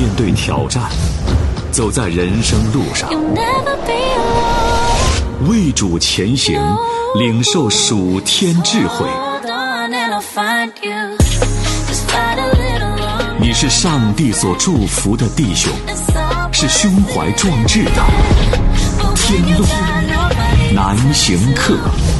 面对挑战，走在人生路上，为主前行，领受属天智慧。你是上帝所祝福的弟兄，是胸怀壮志的天路难行客。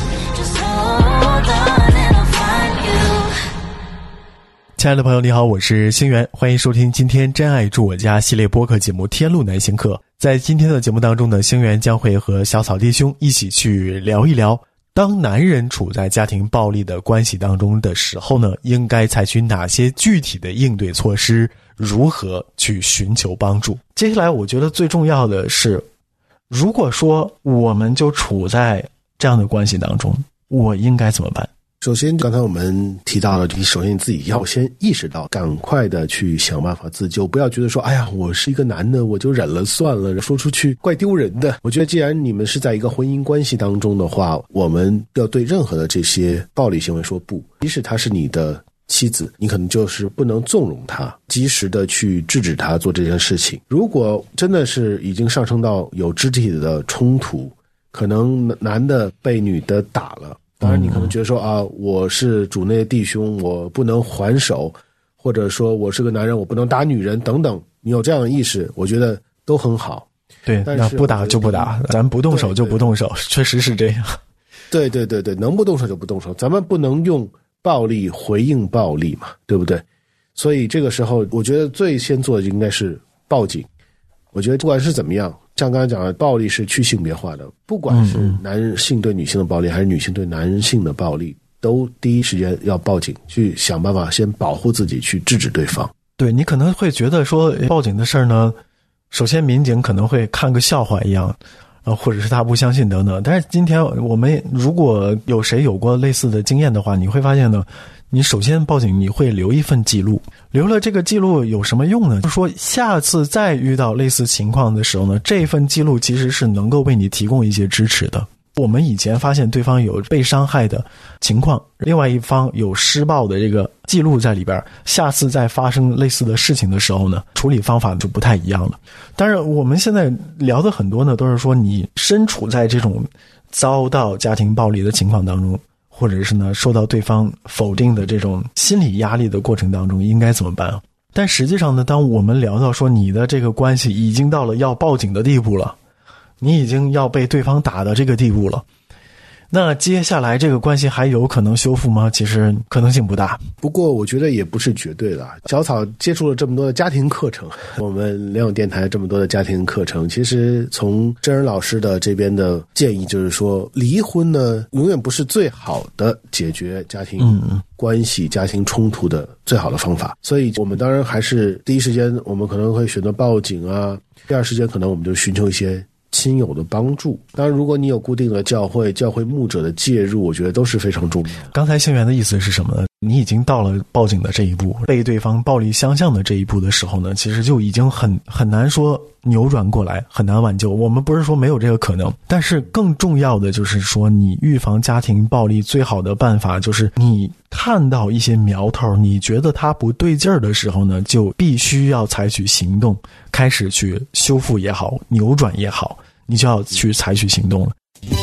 亲爱的朋友你好，我是星源，欢迎收听今天真爱住我家系列播客节目天路难行客。在今天的节目当中呢，星源将会和小草弟兄一起去聊一聊，当男人处在家庭暴力的关系当中的时候呢，应该采取哪些具体的应对措施，如何去寻求帮助。接下来我觉得最重要的是，如果说我们就处在这样的关系当中，我应该怎么办？ 首先刚才我们提到了，你首先自己要先意识到，赶快的去想办法自救，不要觉得说哎呀我是一个男的我就忍了算了，说出去怪丢人的。我觉得既然你们是在一个婚姻关系当中的话，我们要对任何的这些暴力行为说不，即使他是你的妻子，你可能就是不能纵容他，及时的去制止他做这件事情。如果真的是已经上升到有肢体的冲突，可能男的被女的打了，当然你可能觉得说啊，我是主内的弟兄，我不能还手，或者说我是个男人我不能打女人等等，你有这样的意识我觉得都很好。 对，那不打就不打，咱不动手就不动手，确实是这样。 对对对对，能不动手就不动手，咱们不能用暴力回应暴力嘛，对不对？所以这个时候我觉得最先做的应该是报警。我觉得不管是怎么样，像刚才讲的，暴力是去性别化的，不管是男性对女性的暴力还是女性对男性的暴力，都第一时间要报警，去想办法先保护自己，去制止对方。 对，你可能会觉得说报警的事儿呢，首先民警可能会看个笑话一样，或者是他不相信等等。但是今天我们如果有谁有过类似的经验的话，你会发现呢，你首先报警，你会留一份记录，留了这个记录有什么用呢？就是说下次再遇到类似情况的时候呢，这份记录其实是能够为你提供一些支持的。我们以前发现对方有被伤害的情况，另外一方有施暴的这个记录在里边，下次再发生类似的事情的时候呢，处理方法就不太一样了。当然我们现在聊的很多呢，都是说你身处在这种遭到家庭暴力的情况当中，或者是呢受到对方否定的这种心理压力的过程当中应该怎么办啊？但实际上呢，当我们聊到说你的这个关系已经到了要报警的地步了，你已经要被对方打的这个地步了，那接下来这个关系还有可能修复吗？其实可能性不大。 不过我觉得也不是绝对的。小草接触了这么多的家庭课程，我们联友电台这么多的家庭课程，其实从真人老师的这边的建议就是说，离婚呢永远不是最好的解决家庭关系、家庭冲突的最好的方法。所以我们当然还是第一时间我们可能会选择报警啊，第二时间可能我们就寻求一些亲友的帮助。当然如果你有固定的教会牧者的介入，我觉得都是非常重要的。 刚才星源的意思是什么呢？你已经到了报警的这一步，被对方暴力相向的这一步的时候呢，其实就已经很难说扭转过来，很难挽救。我们不是说没有这个可能，但是更重要的就是说，你预防家庭暴力最好的办法就是你看到一些苗头，你觉得它不对劲儿的时候呢，就必须要采取行动，开始去修复也好，扭转也好，你就要去采取行动了。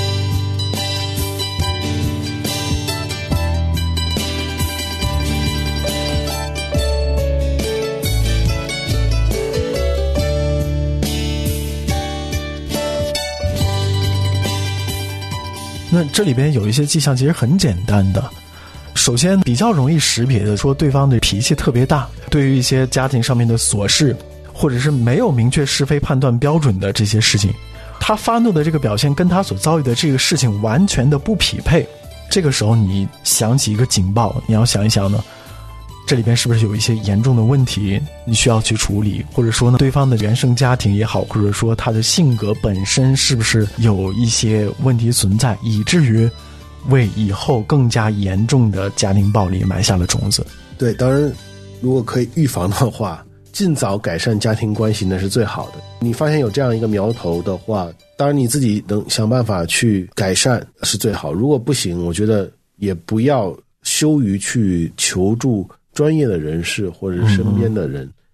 那这里边有一些迹象其实很简单的，首先比较容易识别的，说对方的脾气特别大，对于一些家庭上面的琐事，或者是没有明确是非判断标准的这些事情，他发怒的这个表现跟他所遭遇的这个事情完全的不匹配。这个时候你响起一个警报，你要想一想呢，这里边是不是有一些严重的问题你需要去处理，或者说呢，对方的原生家庭也好，或者说他的性格本身是不是有一些问题存在，以至于为以后更加严重的家庭暴力埋下了种子。 对，当然如果可以预防的话，尽早改善家庭关系那是最好的。你发现有这样一个苗头的话，当然你自己能想办法去改善是最好，如果不行，我觉得也不要羞于去求助专业的人士或者身边的人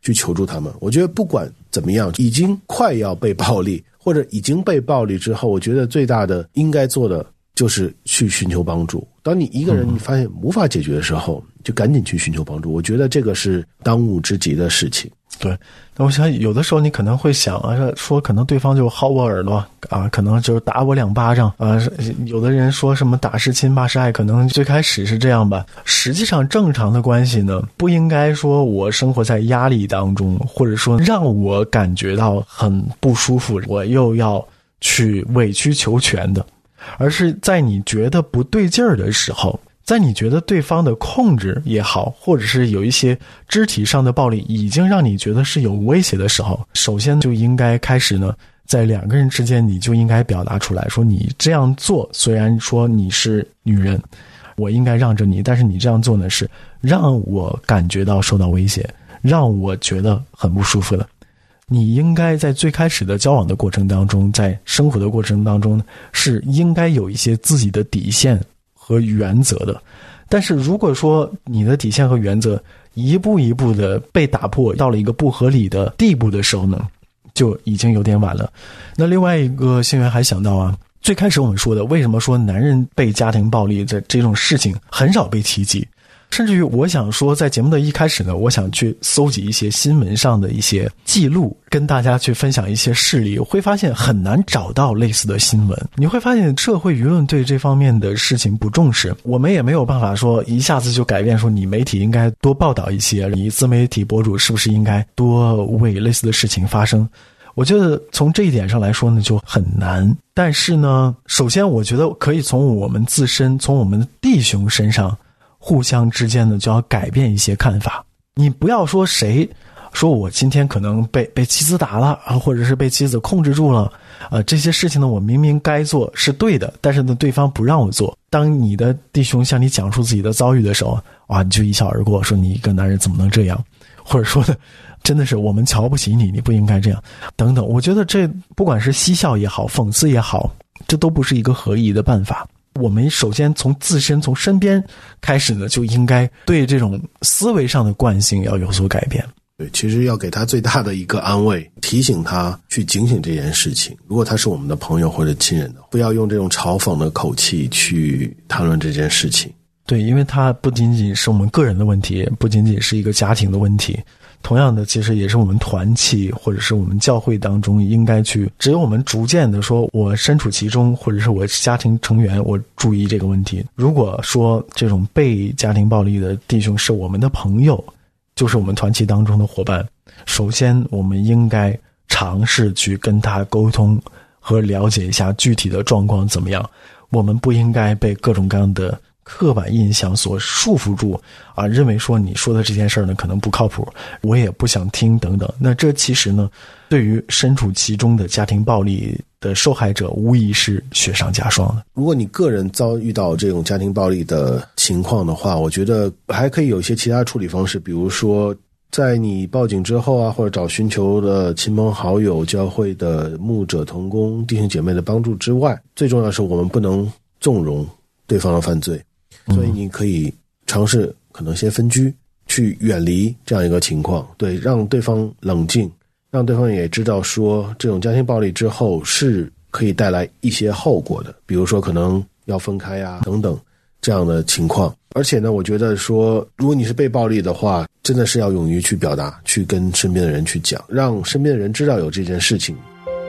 去求助他们。我觉得不管怎么样，已经快要被暴力或者已经被暴力之后，我觉得最大的应该做的就是去寻求帮助。当你一个人你发现无法解决的时候，就赶紧去寻求帮助。我觉得这个是当务之急的事情。 对，那我想有的时候你可能会想啊，说可能对方就薅我耳朵啊，可能就是打我2巴掌啊。有的人说什么打是亲骂是爱，可能最开始是这样吧。实际上正常的关系呢，不应该说我生活在压力当中，或者说让我感觉到很不舒服，我又要去委曲求全的，而是在你觉得不对劲儿的时候，在你觉得对方的控制也好，或者是有一些肢体上的暴力已经让你觉得是有威胁的时候，首先就应该开始呢，在2个人之间你就应该表达出来，说你这样做虽然说你是女人，我应该让着你，但是你这样做呢是让我感觉到受到威胁，让我觉得很不舒服的。你应该在最开始的交往的过程当中，在生活的过程当中是应该有一些自己的底线和原则的。但是如果说你的底线和原则一步一步的被打破，到了一个不合理的地步的时候呢，就已经有点晚了。那另外一个新闻还想到啊，最开始我们说的，为什么说男人被家庭暴力的这种事情很少被提及，甚至于我想说在节目的一开始呢，我想去搜集一些新闻上的一些记录，跟大家去分享一些事例，会发现很难找到类似的新闻。你会发现社会舆论对这方面的事情不重视，我们也没有办法说一下子就改变，说你媒体应该多报道一些，你自媒体博主是不是应该多为类似的事情发声。我觉得从这一点上来说呢就很难。但是呢，首先我觉得可以从我们自身，从我们的弟兄身上互相之间呢就要改变一些看法。你不要说谁说我今天可能被妻子打了啊，或者是被妻子控制住了这些事情呢我明明该做是对的，但是呢对方不让我做。当你的弟兄向你讲述自己的遭遇的时候啊，你就一笑而过，说你一个男人怎么能这样，或者说呢真的是我们瞧不起你，你不应该这样等等。我觉得这不管是嬉笑也好，讽刺也好，这都不是一个合宜的办法。我们首先从自身从身边开始呢，就应该对这种思维上的惯性要有所改变。 对，其实要给他最大的一个安慰，提醒他去警醒这件事情。如果他是我们的朋友或者亲人的，不要用这种嘲讽的口气去谈论这件事情。 对，因为它不仅仅是我们个人的问题，不仅仅是一个家庭的问题，同样的其实也是我们团契或者是我们教会当中应该去，只有我们逐渐的说我身处其中，或者是我家庭成员我注意这个问题。如果说这种被家庭暴力的弟兄是我们的朋友，就是我们团契当中的伙伴，首先我们应该尝试去跟他沟通和了解一下具体的状况怎么样。我们不应该被各种各样的刻板印象所束缚住啊，认为说你说的这件事呢可能不靠谱，我也不想听等等。那这其实呢对于身处其中的家庭暴力的受害者无疑是雪上加霜的。 如果你个人遭遇到这种家庭暴力的情况的话，我觉得还可以有一些其他处理方式，比如说在你报警之后啊，或者找寻求的亲朋好友、教会的牧者同工、弟兄姐妹的帮助之外，最重要的是我们不能纵容对方的犯罪。所以你可以尝试可能先分居，去远离这样一个情况，对，让对方冷静，让对方也知道说这种家庭暴力之后是可以带来一些后果的，比如说可能要分开啊等等这样的情况。而且呢，我觉得说如果你是被暴力的话，真的是要勇于去表达，去跟身边的人去讲，让身边的人知道有这件事情。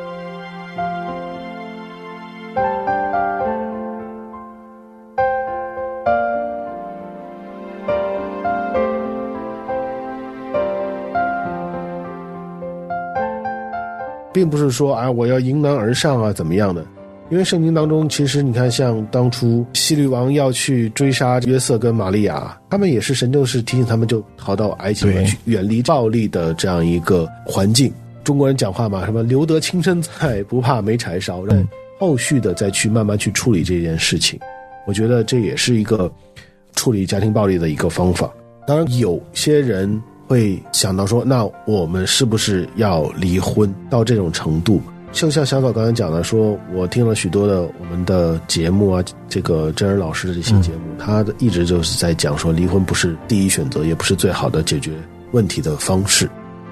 并不是说啊我要迎难而上啊怎么样的，因为圣经当中其实你看像当初希律王要去追杀约瑟跟玛利亚，他们也是神就是提醒他们就逃到埃及去远离暴力的这样一个环境。中国人讲话嘛，什么留得青山在不怕没柴烧，让后续的再去慢慢去处理这件事情。我觉得这也是一个处理家庭暴力的一个方法。当然有些人会想到说那我们是不是要离婚到这种程度，就像小草刚才讲的说，我听了许多的我们的节目啊，这个真人老师的这些节目，他一直就是在讲说离婚不是第一选择，也不是最好的解决问题的方式。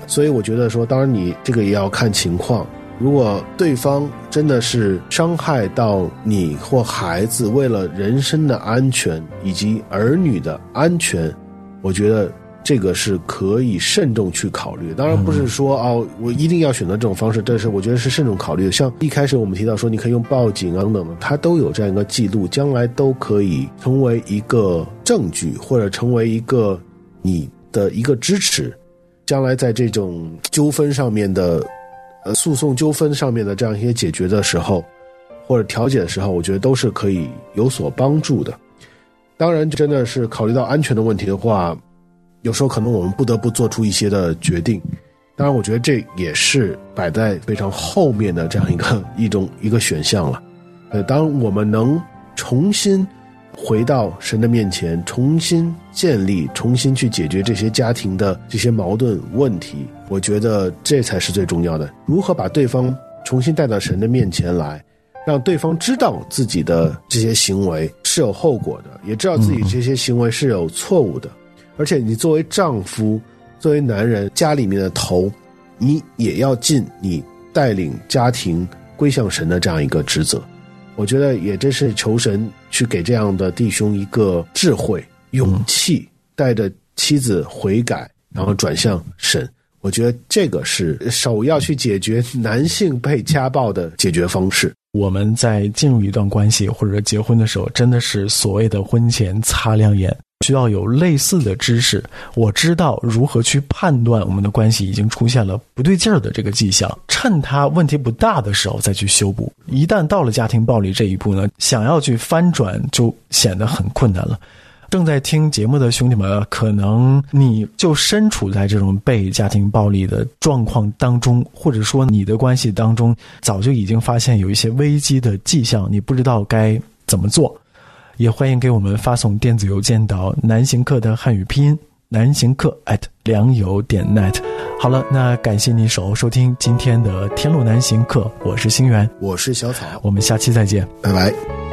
所以我觉得说，当然你这个也要看情况，如果对方真的是伤害到你或孩子，为了人身的安全以及儿女的安全，我觉得这个是可以慎重去考虑。当然不是说我一定要选择这种方式，但是我觉得是慎重考虑。像一开始我们提到说你可以用报警啊等等的，它都有这样一个记录，将来都可以成为一个证据，或者成为一个你的一个支持，将来在这种纠纷上面的诉讼纠纷上面的这样一些解决的时候，或者调解的时候，我觉得都是可以有所帮助的。当然真的是考虑到安全的问题的话，有时候可能我们不得不做出一些的决定，当然我觉得这也是摆在非常后面的这样一个选项了。当我们能重新回到神的面前，重新建立，重新去解决这些家庭的这些矛盾问题，我觉得这才是最重要的。如何把对方重新带到神的面前来，让对方知道自己的这些行为是有后果的，也知道自己这些行为是有错误的，而且你作为丈夫，作为男人，家里面的头，你也要尽你带领家庭归向神的这样一个职责。我觉得也真是求神去给这样的弟兄一个智慧、勇气，带着妻子悔改，然后转向神。我觉得这个是首要去解决男性被家暴的解决方式。 我们在进入一段关系或者结婚的时候，真的是所谓的婚前擦亮眼，需要有类似的知识，我知道如何去判断我们的关系已经出现了不对劲儿的这个迹象，趁它问题不大的时候再去修补。一旦到了家庭暴力这一步呢，想要去翻转就显得很困难了。正在听节目的兄弟们，可能你就身处在这种被家庭暴力的状况当中，或者说你的关系当中早就已经发现有一些危机的迹象，你不知道该怎么做，也欢迎给我们发送电子邮件到南行客的汉语拼音南行客@良友.net。好了，那感谢你收听今天的天路南行客，我是星源， 我是小草， 我们下期再见， 拜拜。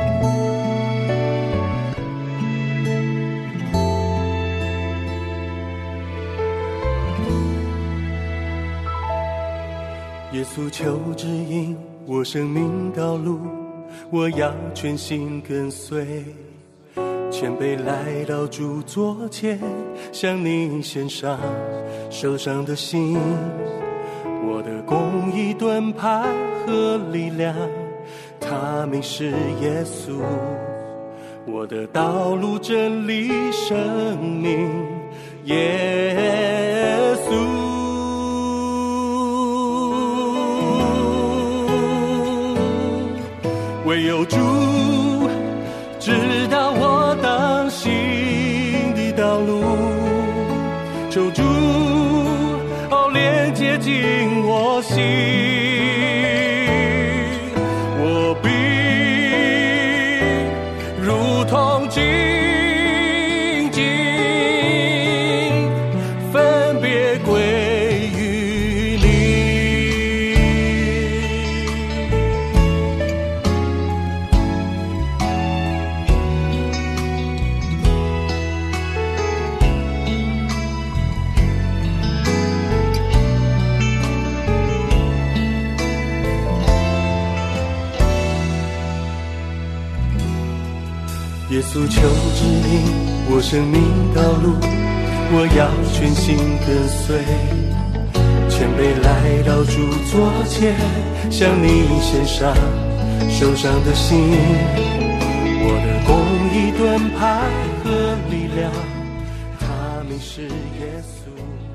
耶稣求指引我生命道路，我要全心跟随，谦卑来到主座前，向你献上受伤的心。我的公义盾牌和力量，他名是耶稣。我的道路真理生命，耶稣。唯有主知道我当行的道路，求主连接进我心，我必如同荆棘分别归于你。耶稣求指引我生命道路，我要全心跟随，谦卑来到主座前，向你献上受伤的心。我的公义盾牌和力量，他名是耶稣。